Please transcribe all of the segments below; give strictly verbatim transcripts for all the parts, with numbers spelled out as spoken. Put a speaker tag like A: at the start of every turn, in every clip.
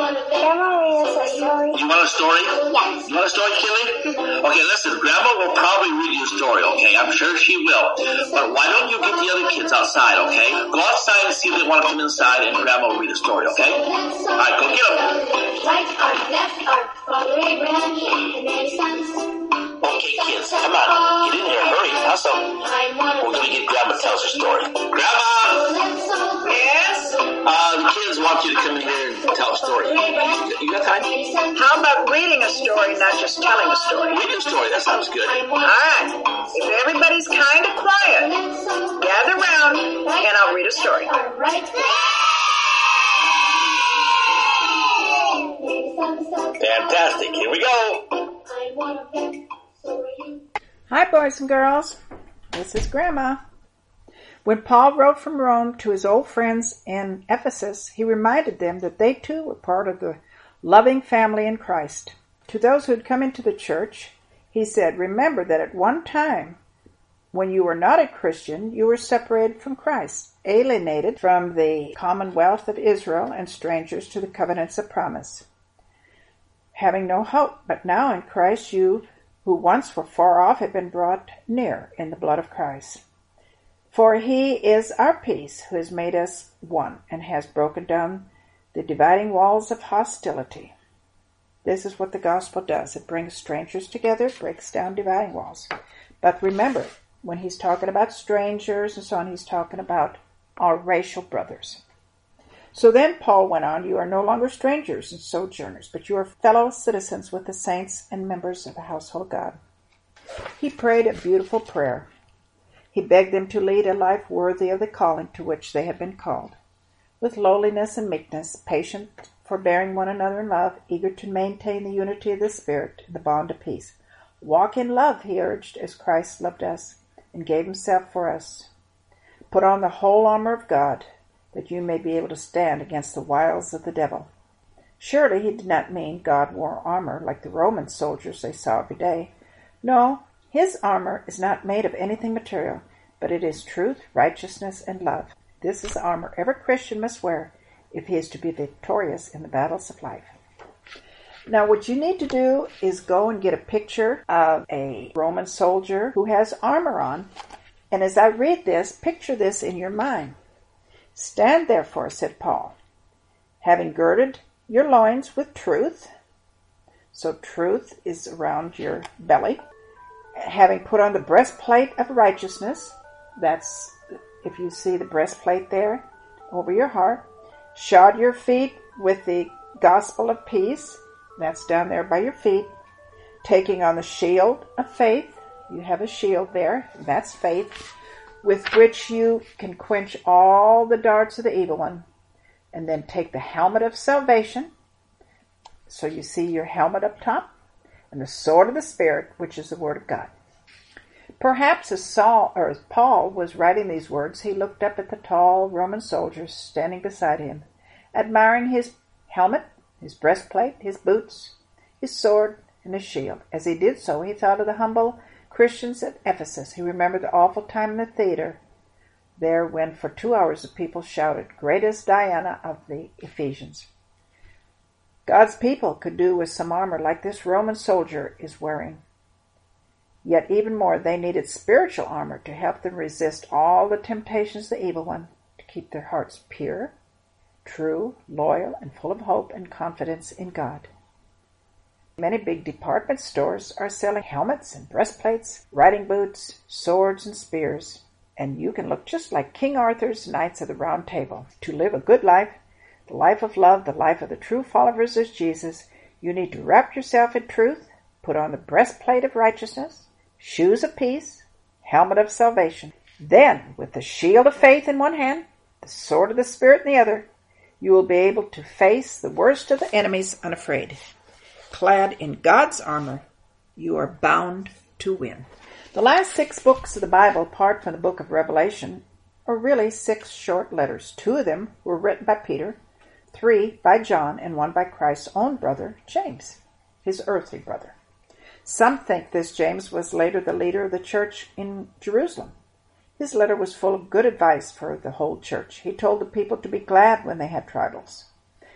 A: Grandma, read us a story.
B: You want a story?
A: Yes.
B: You want a story, Kelly? Okay, listen, Grandma will probably read you a story, okay? I'm sure she will. But why don't you get the other kids outside, okay? Go outside and see if they want to come inside, and Grandma will read a story, okay? All right, go get them.
C: Right arm, left arm, Father Abraham and many sons.
B: Okay, kids, come on. Get in here, hurry. Hustle. We're going to get Grandma to tell us a story. Grandma!
D: Yes?
B: Uh, the kids want you to come in here and tell a story. You got time?
D: How about reading a story, not just telling a story?
B: Read a story. That sounds good.
D: All right. If everybody's kind of quiet, gather round, and I'll read a story.
B: Fantastic. Here we go.
D: Hi, boys and girls. This is Grandma. When Paul wrote from Rome to his old friends in Ephesus, he reminded them that they too were part of the loving family in Christ. To those who had come into the church, he said, remember that at one time, when you were not a Christian, you were separated from Christ, alienated from the commonwealth of Israel and strangers to the covenants of promise, having no hope. But now in Christ you, who once were far off, have been brought near in the blood of Christ. For he is our peace, who has made us one, and has broken down the dividing walls of hostility. This is what the gospel does. It brings strangers together, breaks down dividing walls. But remember, when he's talking about strangers and so on, he's talking about our racial brothers. So then Paul went on, you are no longer strangers and sojourners, but you are fellow citizens with the saints and members of the household of God. He prayed a beautiful prayer. He begged them to lead a life worthy of the calling to which they had been called, with lowliness and meekness, patient, forbearing one another in love, eager to maintain the unity of the Spirit in the bond of peace. Walk in love, he urged, as Christ loved us and gave himself for us. Put on the whole armor of God, that you may be able to stand against the wiles of the devil. Surely he did not mean God wore armor like the Roman soldiers they saw every day. No, his armor is not made of anything material, but it is truth, righteousness, and love. This is armor every Christian must wear if he is to be victorious in the battles of life. Now what you need to do is go and get a picture of a Roman soldier who has armor on, and as I read this, picture this in your mind. Stand therefore, said Paul, having girded your loins with truth. So truth is around your belly. Having put on the breastplate of righteousness, that's, if you see the breastplate there, over your heart. Shod your feet with the gospel of peace, that's down there by your feet. Taking on the shield of faith, you have a shield there, that's faith, with which you can quench all the darts of the evil one. And then take the helmet of salvation, so you see your helmet up top, and the sword of the Spirit, which is the Word of God. Perhaps as Saul or as Paul was writing these words, he looked up at the tall Roman soldiers standing beside him, admiring his helmet, his breastplate, his boots, his sword, and his shield. As he did so, he thought of the humble Christians at Ephesus. He remembered the awful time in the theater there when for two hours the people shouted, "Great is Diana of the Ephesians." God's people could do with some armor like this Roman soldier is wearing. Yet even more, they needed spiritual armor to help them resist all the temptations of the evil one, to keep their hearts pure, true, loyal, and full of hope and confidence in God. Many big department stores are selling helmets and breastplates, riding boots, swords, and spears, and you can look just like King Arthur's Knights of the Round Table. To live a good life, the life of love, the life of the true followers of Jesus, you need to wrap yourself in truth, put on the breastplate of righteousness, shoes of peace, helmet of salvation. Then, with the shield of faith in one hand, the sword of the Spirit in the other, you will be able to face the worst of the enemies unafraid. Clad in God's armor, you are bound to win. The last six books of the Bible, apart from the book of Revelation, are really six short letters. Two of them were written by Peter, three by John, and one by Christ's own brother, James, his earthly brother. Some think this James was later the leader of the church in Jerusalem. His letter was full of good advice for the whole church. He told the people to be glad when they had trials,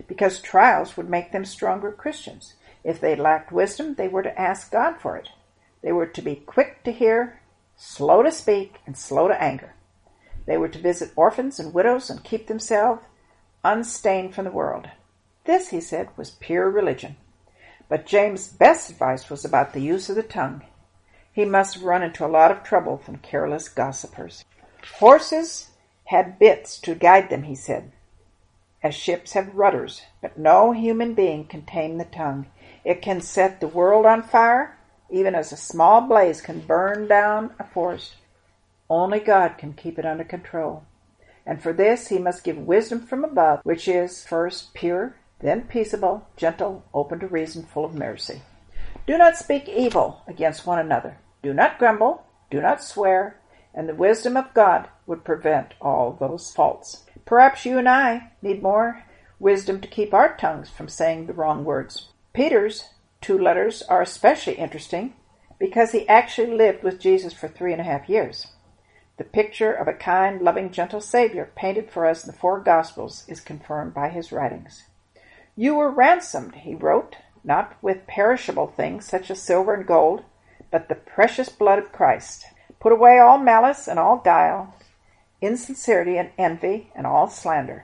D: because trials would make them stronger Christians. If they lacked wisdom, they were to ask God for it. They were to be quick to hear, slow to speak, and slow to anger. They were to visit orphans and widows and keep themselves unstained from the world. This, he said, was pure religion. But James' best advice was about the use of the tongue. He must have run into a lot of trouble from careless gossipers. Horses had bits to guide them, he said, as ships have rudders, but no human being can tame the tongue. It can set the world on fire, even as a small blaze can burn down a forest. Only God can keep it under control. And for this he must give wisdom from above, which is first pure, then peaceable, gentle, open to reason, full of mercy. Do not speak evil against one another. Do not grumble. Do not swear. And the wisdom of God would prevent all those faults. Perhaps you and I need more wisdom to keep our tongues from saying the wrong words. Peter's two letters are especially interesting because he actually lived with Jesus for three and a half years. The picture of a kind, loving, gentle Savior painted for us in the four Gospels is confirmed by his writings. You were ransomed, he wrote, not with perishable things such as silver and gold, but the precious blood of Christ. Put away all malice and all guile, insincerity and envy and all slander.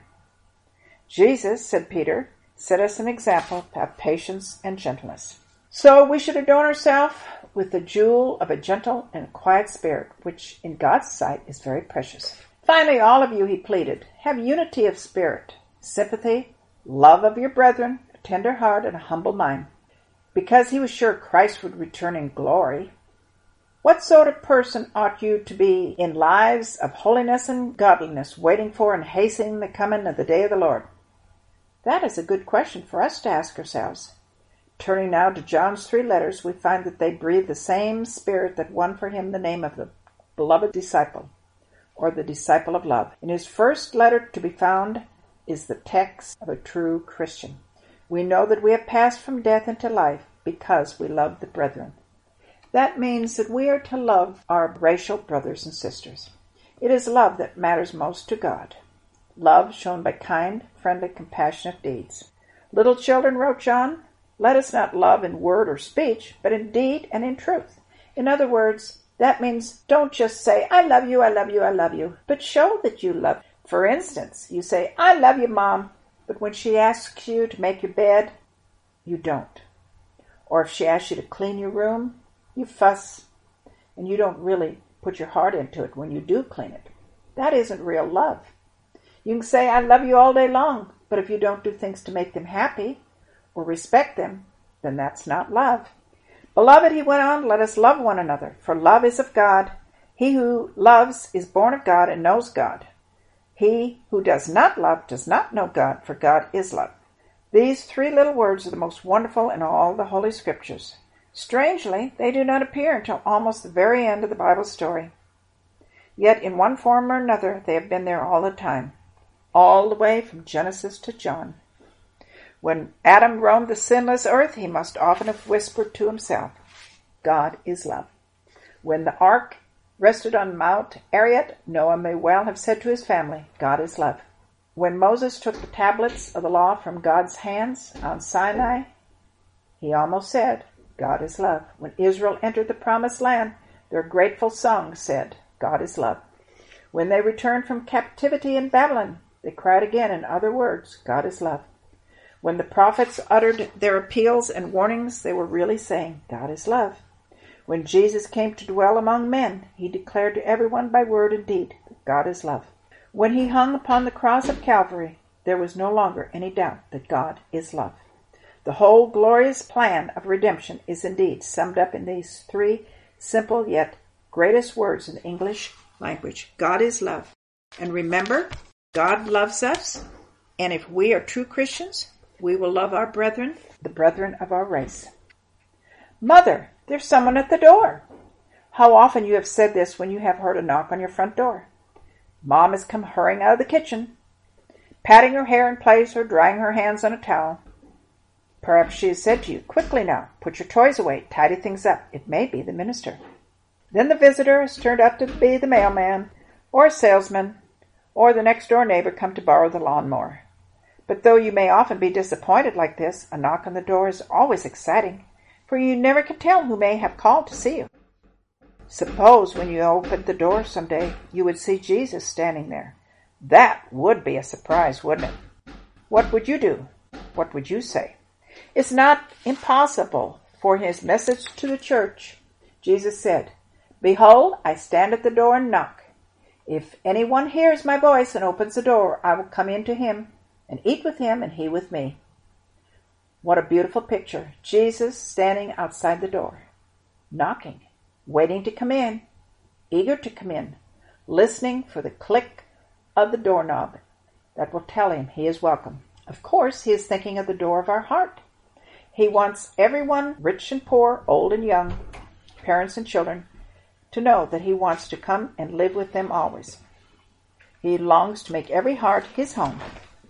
D: Jesus, said Peter, set us an example of patience and gentleness. So we should adorn ourselves with the jewel of a gentle and quiet spirit, which in God's sight is very precious. Finally, all of you, he pleaded, have unity of spirit, sympathy, love of your brethren, a tender heart, and a humble mind, because he was sure Christ would return in glory. What sort of person ought you to be in lives of holiness and godliness, waiting for and hastening the coming of the day of the Lord? That is a good question for us to ask ourselves. Turning now to John's three letters, we find that they breathe the same spirit that won for him the name of the beloved disciple, or the disciple of love. In his first letter to be found is the text of a true Christian. We know that we have passed from death into life because we love the brethren. That means that we are to love our racial brothers and sisters. It is love that matters most to God. Love shown by kind, friendly, compassionate deeds. Little children, wrote John, let us not love in word or speech, but in deed and in truth. In other words, that means don't just say, I love you, I love you, I love you, but show that you love. For instance, you say, I love you, Mom, but when she asks you to make your bed, you don't. Or if she asks you to clean your room, you fuss, and you don't really put your heart into it when you do clean it. That isn't real love. You can say, I love you all day long, but if you don't do things to make them happy or respect them, then that's not love. Beloved, he went on, let us love one another, for love is of God. He who loves is born of God and knows God. He who does not love does not know God, for God is love. These three little words are the most wonderful in all the Holy Scriptures. Strangely, they do not appear until almost the very end of the Bible story. Yet in one form or another, they have been there all the time, all the way from Genesis to John. When Adam roamed the sinless earth, he must often have whispered to himself, God is love. When the ark rested on Mount Ararat, Noah may well have said to his family, God is love. When Moses took the tablets of the law from God's hands on Sinai, he almost said, God is love. When Israel entered the promised land, their grateful song said, God is love. When they returned from captivity in Babylon, they cried again in other words, God is love. When the prophets uttered their appeals and warnings, they were really saying, God is love. When Jesus came to dwell among men, he declared to everyone by word and deed that God is love. When he hung upon the cross of Calvary, there was no longer any doubt that God is love. The whole glorious plan of redemption is indeed summed up in these three simple yet greatest words in the English language. God is love. And remember, God loves us, and if we are true Christians, we will love our brethren, the brethren of our race. Mother, there's someone at the door. How often you have said this when you have heard a knock on your front door. Mom has come hurrying out of the kitchen, patting her hair in place or drying her hands on a towel. Perhaps she has said to you, quickly now, put your toys away, tidy things up. It may be the minister. Then the visitor has turned up to be the mailman, or a salesman, or the next-door neighbor come to borrow the lawnmower. But though you may often be disappointed like this, a knock on the door is always exciting, for you never can tell who may have called to see you. Suppose when you opened the door someday, you would see Jesus standing there. That would be a surprise, wouldn't it? What would you do? What would you say? It's not impossible for his message to the church. Jesus said, "Behold, I stand at the door and knock. If anyone hears my voice and opens the door, I will come in to him and eat with him and he with me." What a beautiful picture. Jesus standing outside the door, knocking, waiting to come in, eager to come in, listening for the click of the doorknob that will tell him he is welcome. Of course, he is thinking of the door of our heart. He wants everyone, rich and poor, old and young, parents and children, to know that he wants to come and live with them always. He longs to make every heart his home.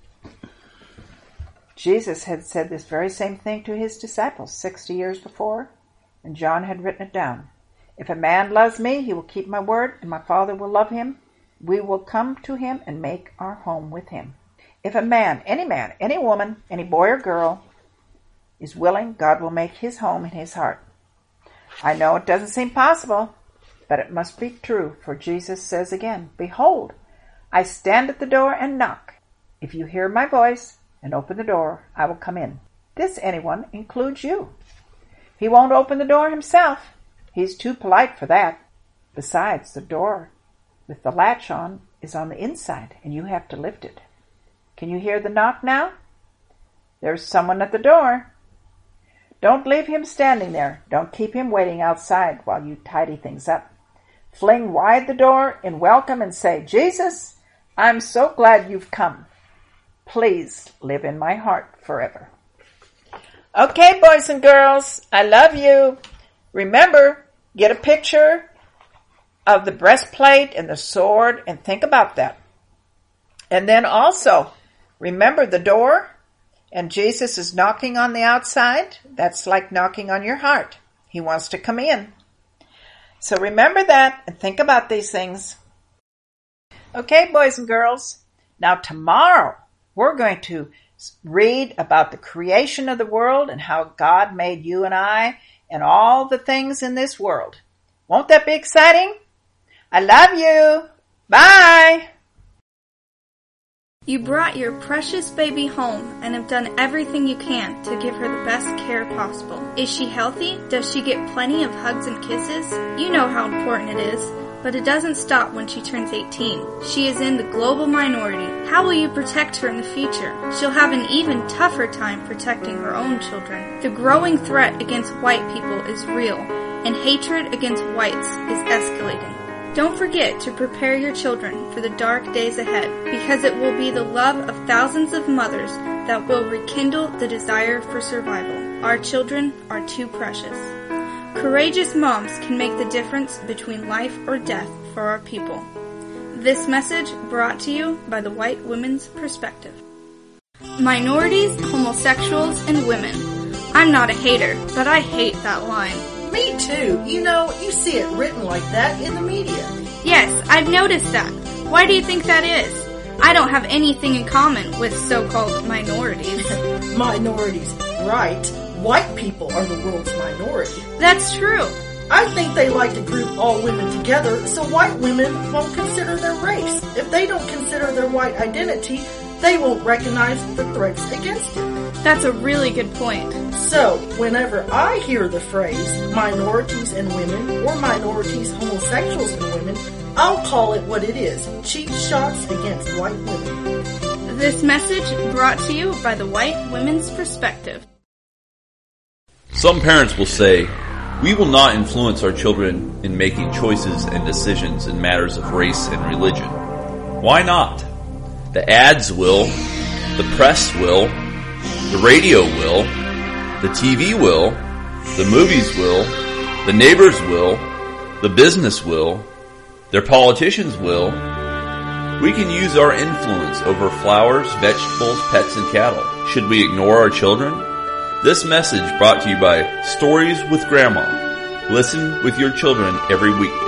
D: Jesus had said this very same thing to his disciples sixty years before, and John had written it down. "If a man loves me, he will keep my word, and my Father will love him. We will come to him and make our home with him." If a man, any man, any woman, any boy or girl is willing, God will make his home in his heart. I know it doesn't seem possible, but it must be true, for Jesus says again, "Behold, I stand at the door and knock. If you hear my voice and open the door, I will come in." This anyone includes you. He won't open the door himself. He's too polite for that. Besides, the door with the latch on is on the inside, and you have to lift it. Can you hear the knock now? There's someone at the door. Don't leave him standing there. Don't keep him waiting outside while you tidy things up. Fling wide the door in welcome and say, "Jesus, I'm so glad you've come. Please live in my heart forever." Okay, boys and girls, I love you. Remember, get a picture of the breastplate and the sword and think about that. And then also, remember the door, and Jesus is knocking on the outside. That's like knocking on your heart. He wants to come in. So remember that and think about these things. Okay, boys and girls, now tomorrow we're going to read about the creation of the world and how God made you and I and all the things in this world. Won't that be exciting? I love you. Bye.
E: You brought your precious baby home and have done everything you can to give her the best care possible. Is she healthy? Does she get plenty of hugs and kisses? You know how important it is, but it doesn't stop when she turns eighteen. She is in the global minority. How will you protect her in the future? She'll have an even tougher time protecting her own children. The growing threat against white people is real, and hatred against whites is escalating. Don't forget to prepare your children for the dark days ahead, because it will be the love of thousands of mothers that will rekindle the desire for survival. Our children are too precious. Courageous moms can make the difference between life or death for our people. This message brought to you by the White Women's Perspective. Minorities, homosexuals, and women. I'm not a hater, but I hate that line.
F: Me too. You know, you see it written like that in the media.
E: Yes, I've noticed that. Why do you think that is? I don't have anything in common with so-called minorities.
F: Minorities, right. White people are the world's minority.
E: That's true.
F: I think they like to group all women together so white women won't consider their race. If they don't consider their white identity, they won't recognize the threats against it.
E: That's a really good point.
F: So, whenever I hear the phrase minorities and women or minorities, homosexuals and women, I'll call it what it is, cheap shots against white women.
E: This message brought to you by the White Women's Perspective.
G: Some parents will say, "We will not influence our children in making choices and decisions in matters of race and religion." Why not? The ads will, the press will, the radio will, the T V will, the movies will, the neighbors will, the business will, their politicians will. We can use our influence over flowers, vegetables, pets, and cattle. Should we ignore our children? This message brought to you by Stories with Grandma. Listen with your children every weekday.